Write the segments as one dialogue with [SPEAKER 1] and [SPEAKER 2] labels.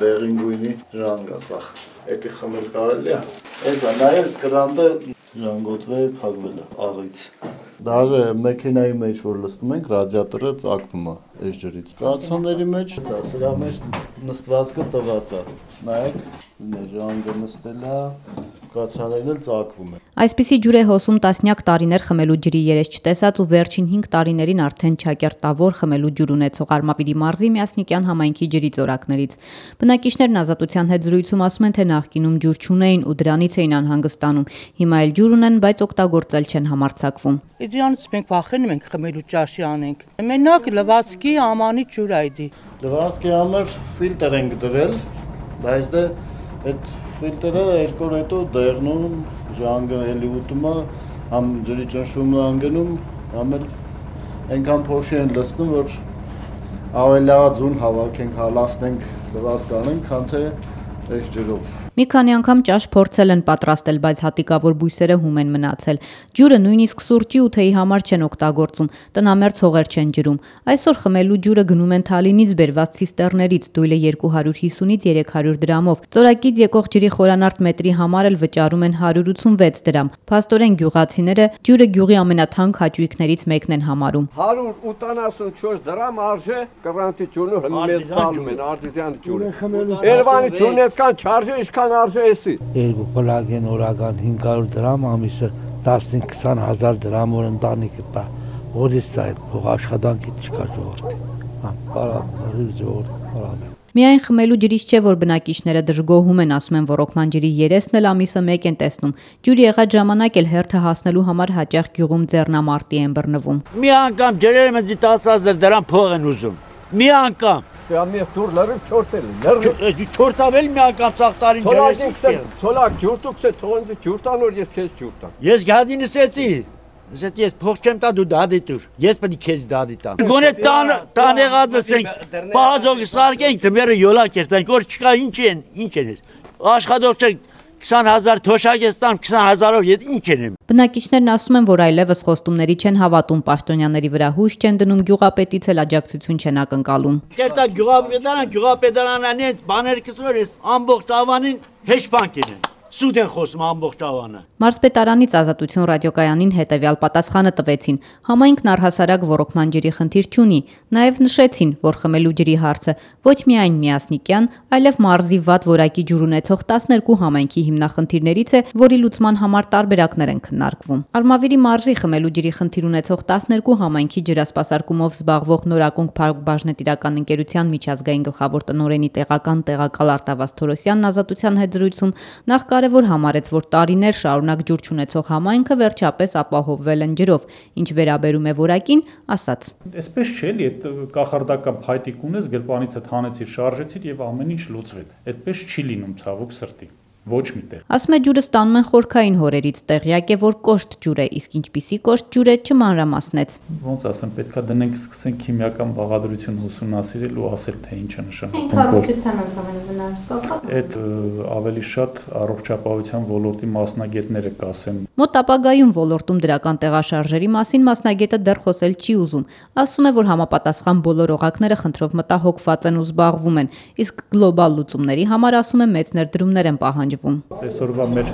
[SPEAKER 1] դեղին գույնի ժանգ է սա։ Եկի խմել կարելի է։ Էսա նայես կրանտը ժանգոտվել է, փակվել է աղից։ Դաժե մեքենայի մեջ որ լցնում ենք, ռադիատորը ծակվում է այս ջրից։ Կացոնների մեջ սրա մեջ նստվածքը տված է։ Նայեք, ժանգը նստել է, կացարել ծակվում է։
[SPEAKER 2] Այսպիսի ջուր է հոսում տասնյակ տարիներ խմելու ջրի երես չտեսած ու վերջին 5 տարիներին արդեն չակերտավոր խմելու ջուր ունեցող Արմավիրի մարզի Միասնիկյան համայնքի ջրի ծորակներից։ Բնակիչներն Ազատության հետ զրույցում ասում են, թե նախկինում ջուր չունեին ու դրանից էին անհանգստանում։ Հիմա էլ ջուր ունեն, բայց օգտագործել չեն համարձակվում։
[SPEAKER 3] Իդրանից մենք վախենում ենք խմելու ճաշի անենք։ Մենակ լվացքի ամանի ջուր այդի։
[SPEAKER 1] Լվացքի համար ֆիլտր ենք դրել, բայց դե այդ ֆիլտրը երկու օր հետո դեղնում, ժանգը էլի ուտում է, համ ջրի ճնշումն է անգնում, համ էլ այնքան փոշի են լցնում, որ ավելի լավ ձուն հավաքենք, հալացնենք, լվացք անենք, քան թե այս ջրով։
[SPEAKER 2] Մի քանի անգամ ճաշ փորձել են պատրաստել, բայց հատիկավոր բույսերը հում են մնացել։ Ջուրը նույնիսկ սուրճի ու թեյի համար չեն օգտագործում, տնամերձ հողեր չեն ջրում։ Այսօր խմելու ջուրը գնում են Թալինից բերված ցիստերներից, դույլը 250-ից 300 դրամով։ Ծորակից եկող ջրի խորանարդ մետրի համար էլ վճարում են 186 դրամ։ Փաստորեն գյուղացիները ջուրը գյուղի ամենաթանկ հաճույքներից մեկն են համարում։
[SPEAKER 4] 184 դրամ արժե կրանտի ջուրը մեզ տալում են արտիզյան ջուրը։ Երևանի ջուրն այսքան չարժե, ինչքան արժե էսի։
[SPEAKER 5] Երկու պլագեն օրական 500 դրամ, ամիսը 15-20 հազար դրամ որ ընտանիքը տա։ Որից է այդ փող աշխատանքի չկա ժողովրդի։
[SPEAKER 2] Միայն խմելու ջրից չէ, որ բնակիչները դժգոհում են, ասում են, ռոռոկման ջրի երեսն էլ ամիսը մեկ են տեսնում։ Ջուրի եղած ժամանակ էլ հերթը հասնելու համար հաճախ գյուղում ձեռնամարտի են բռնվում։
[SPEAKER 5] Մի անգամ ջրերը մեզ 10,000 դրամ փող են ուզում։ Մի անգամ։
[SPEAKER 4] Ամի դուր լրիվ չորտել։
[SPEAKER 5] Չորտավել մի անգամ ծաղտարին ջրը։
[SPEAKER 4] Ցոլակ ջուրտուքս է թողնի ջուրտան որ ես քեզ ջուրտան։
[SPEAKER 5] Ես գադինս էցի։ Ես փող չեմ տա դու դադի տուր։ Ես պետք է քեզ դադի տամ։ Գոնե տան եղածս ենք, պահածոք սարքենք, դմերը յոլակ ես, որ չկա ինչ են։ Աշխատող չենք 20,000 թոշակ ես տամ 20,000-ով ես ինչ եմ։
[SPEAKER 2] Բնակիչներն ասում են, որ այլևս խոստումների չեն հավատում, պաշտոնյաների վրա հույս չեն դնում, գյուղապետից էլ աջակցություն չեն ակնկալում։
[SPEAKER 5] Կերտա գյուղապետարանն այս բաներ կսոր ես ամբողջ ավանին հեչ բան կինեն։ Սուտ են խոսում ամբողջ ավանը։
[SPEAKER 2] Մարզպետարանից Ազատություն ռադիոկայանին հետևյալ պատասխանը տվեցին։ Համայնքն առհասարակ ռոռոկման ջրի խնդիր չունի։ Նաև նշեցին, որ խմելու ջրի հարցը ոչ միայն Միասնիկյան, այլև մարզի վատ որակի ջուր ունեցող 12 համայնքի հիմնախնդիրներից է, որի լուծման համար տարբերակներ են քննարկվում։ Արմավիրի մարզի խմելու ջրի խնդիր ունեցող 12 համայնքի ջրասպասարկումով զբաղվող Նորակոնք Բաժնետիրական ընկերության միջազգային գլխավոր տնօրենի տեղակալ Արտավազ Թորոսյանն Ազատության հետ զրույցում նախ կարևոր համարեց, որ տարիներ շարունակ ջուր չունեցող համայնքը վերջապես ապահովվել են ջրով, ինչ վերաբերում է որակին, ասաց.
[SPEAKER 6] Այսպես չէ, այդ կախարդական փայտիկ ունես, գրպանիցդ հանեցիր, շարժեցիր եւ ամեն ինչ լուծվեց։ Այդպես չի լինում ցավոք սրտի։ Ոչ միտեղ։
[SPEAKER 2] Ասում է ջուրը ստանում են խորքային հորերից, տեղյակ է, որ կոշտ ջուր է, իսկ ինչպիսի կոշտ ջուր է չմանրամասնեց։
[SPEAKER 6] Ոնց ասեմ, պետքա դնենք, սկսենք քիմիական բաղադրություն ուսումնասիրել ու ասել, թե ինչ է նշանակում։
[SPEAKER 2] Առողջության ընդհանուր վնաս կա։
[SPEAKER 6] Այդ ավելի շատ առողջապահության ոլորտի մասնագետները կասեն։
[SPEAKER 2] Մոտ ապագայում ոլորտում դրական տեղաշարժերի մասին մասնագետը դեռ խոսել չի ուզում։ Ասում է, որ համապատասխան բոլոր օղակները խնդրով մտահոգված են ու զբաղվում են, իսկ գլոբալ լուծումների համար ասում է մեծ ներդրումներ են պահանջվում։
[SPEAKER 6] Այսօրվա մեր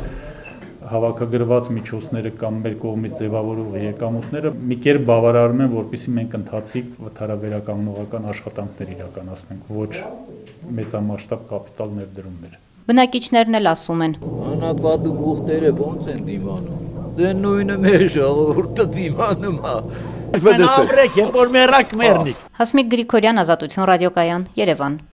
[SPEAKER 6] հավաքագրված միջոցները կամ մեր կողմից ձևավորող եկամուտները մի կերպ բավարարում են, որպեսզի մենք ընթացիկ վթարաբերականգնողական աշխատանքներ իրականացնենք, ոչ մեծամասշտաբ կապիտալ ներդրումներ։
[SPEAKER 2] Բնակիչներն էլ ասում են.
[SPEAKER 7] Անապատու բուխտերը ոնց են դիմանում։ Դե նույնը մեր ժողովուրդը դիմանում է։
[SPEAKER 5] Մենք ապրենք, որ մեռակ մեռնի։
[SPEAKER 2] Հասմիկ Գրիգորյան, Ազատություն ռադիոկայան, Երևան։